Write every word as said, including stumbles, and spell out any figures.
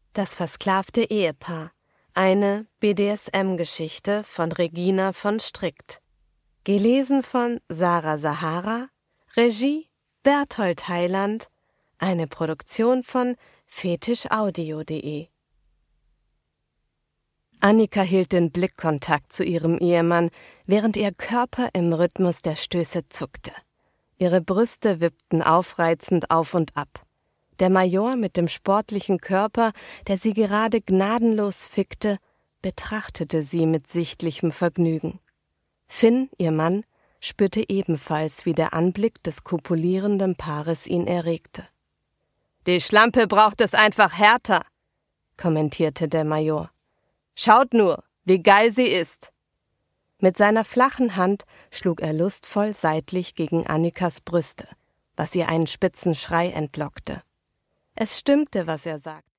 Das versklavte Ehepaar. Eine B D S M-Geschichte von Regina von Strikt. Gelesen von Sarah Sahara. Regie Berthold Heiland. Eine Produktion von fetischaudio punkt de. Annika hielt den Blickkontakt zu ihrem Ehemann, während ihr Körper im Rhythmus der Stöße zuckte. Ihre Brüste wippten aufreizend auf und ab. Der Major mit dem sportlichen Körper, der sie gerade gnadenlos fickte, betrachtete sie mit sichtlichem Vergnügen. Finn, ihr Mann, spürte ebenfalls, wie der Anblick des kopulierenden Paares ihn erregte. »Die Schlampe braucht es einfach härter«, kommentierte der Major. »Schaut nur, wie geil sie ist!« Mit seiner flachen Hand schlug er lustvoll seitlich gegen Annikas Brüste, was ihr einen spitzen Schrei entlockte. Es stimmte, was er sagte.